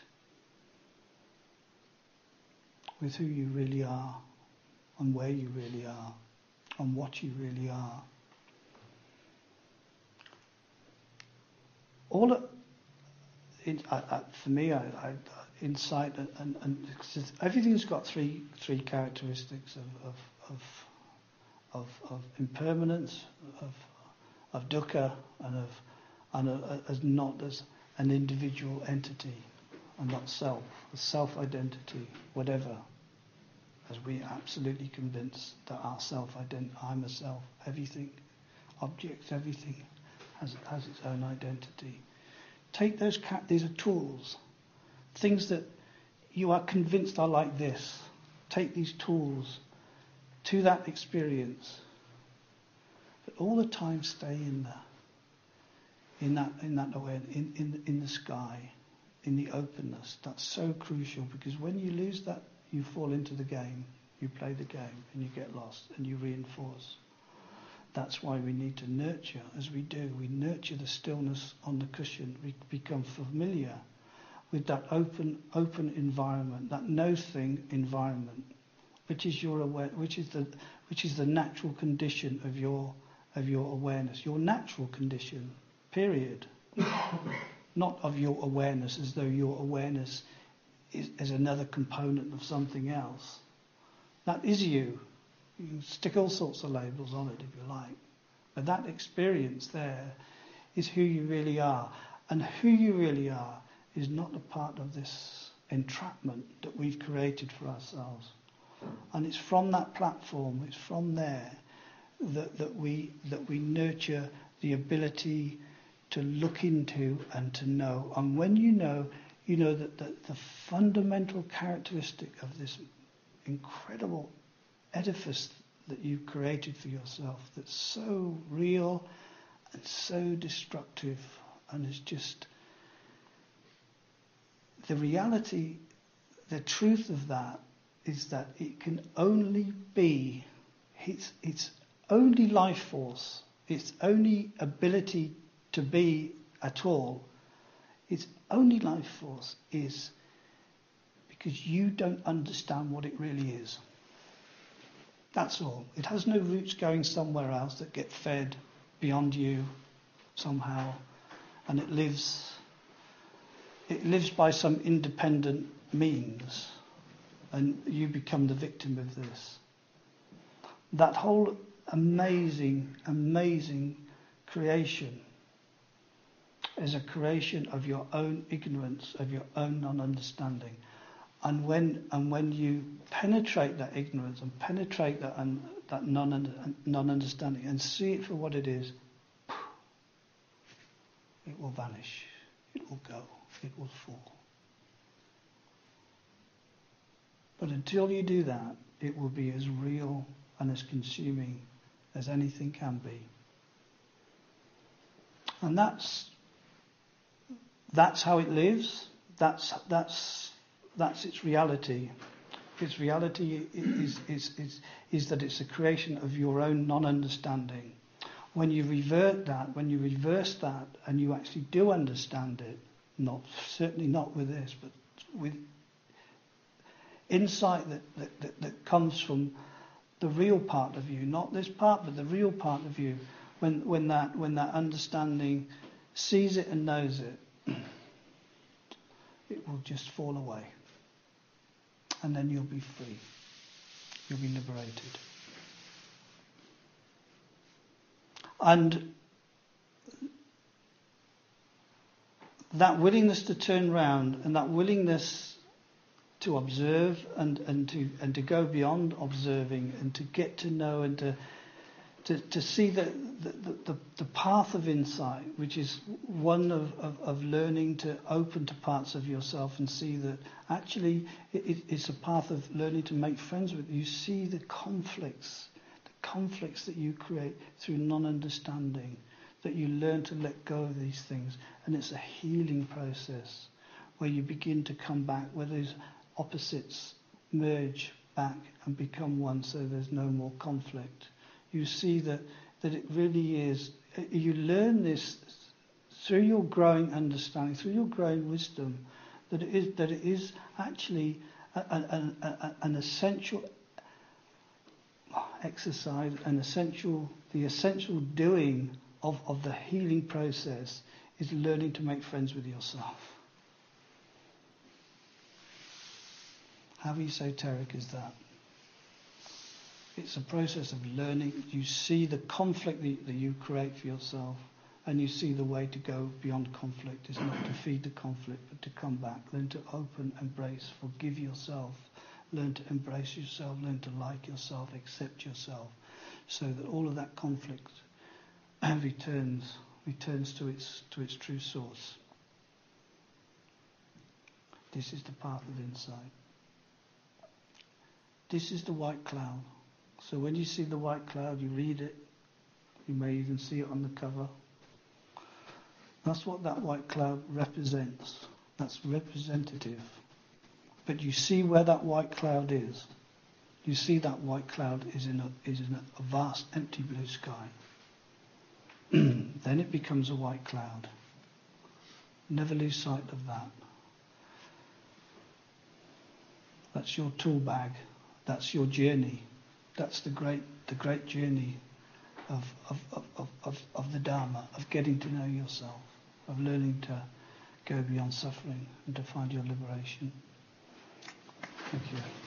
with who you really are and where you really are and what you really are. All of, it, I, I, for me, I, I, insight and, and, and everything's got three three characteristics of of of, of, of impermanence, of of dukkha, and of and a, as not as an individual entity, and not self, a self-identity, whatever. As we are absolutely convinced that our self-identity, I'm a self, everything, objects, everything has has its own identity. Take those, these are tools, things that you are convinced are like this. Take these tools to that experience, but all the time stay in there, in that, in that awareness, in, in, in the sky, in the openness. That's so crucial, because when you lose that, you fall into the game, you play the game, and you get lost, and you reinforce. That's why we need to nurture, as we do. We nurture the stillness on the cushion. We become familiar with that open, open environment, that no-thing environment, which is your aware, which is the, which is the natural condition of your, of your awareness, your natural condition. Period. Not of your awareness, as though your awareness is, is another component of something else. That is you. You can stick all sorts of labels on it if you like. But that experience there is who you really are. And who you really are is not a part of this entrapment that we've created for ourselves. And it's from that platform, it's from there that, that we that we nurture the ability to look into and to know. And when you know, you know that the, the fundamental characteristic of this incredible edifice that you've created for yourself, that's so real and so destructive, and is just the reality, the truth of that is that it can only be its its only life force, its only ability to be at all, its only life force is because you don't understand what it really is. That's all. It has no roots going somewhere else that get fed beyond you somehow, and it lives it lives by some independent means, and you become the victim of this. That whole amazing, amazing creation is a creation of your own ignorance, of your own non-understanding. And when and when you penetrate that ignorance and penetrate that un, that non non-understanding and see it for what it is, it will vanish, it will go, it will fall. But until you do that, it will be as real and as consuming as anything can be. And that's that's how it lives. That's that's That's its reality. Its reality is, is, is, is that it's a creation of your own non-understanding. When you revert that, when you reverse that, and you actually do understand it, not certainly not with this, but with insight that, that, that, that comes from the real part of you, not this part, but the real part of you, when, when that when that understanding sees it and knows it, it will just fall away. And then you'll be free. You'll be liberated. And that willingness to turn round and that willingness to observe and, and to and to go beyond observing and to get to know and to to, to see the, the, the, the path of insight, which is one of, of, of learning to open to parts of yourself and see that actually it, it's a path of learning to make friends with. You see the conflicts, the conflicts that you create through non-understanding, that you learn to let go of these things. And it's a healing process where you begin to come back, where those opposites merge back and become one, so there's no more conflict. You see that, that it really is, you learn this through your growing understanding, through your growing wisdom, that it is, that it is actually a, a, a, a, an essential exercise, an essential, the essential doing of, of the healing process is learning to make friends with yourself. How esoteric is that? It's a process of learning. You see the conflict that you create for yourself, and you see the way to go beyond conflict is not to feed the conflict, but to come back, learn to open, embrace, forgive yourself, learn to embrace yourself, learn to like yourself, accept yourself, so that all of that conflict returns returns to its to its true source. This is the path of insight. This is the white cloud. So when you see the white cloud, you read it. You may even see it on the cover. That's what that white cloud represents. That's representative. But you see where that white cloud is. You see that white cloud is in a, is in a vast empty blue sky. Then it becomes a white cloud. Never lose sight of that. That's your tool bag. That's your journey. That's the great the great journey of of, of, of, of the Dharma, of getting to know yourself, of learning to go beyond suffering and to find your liberation. Thank you.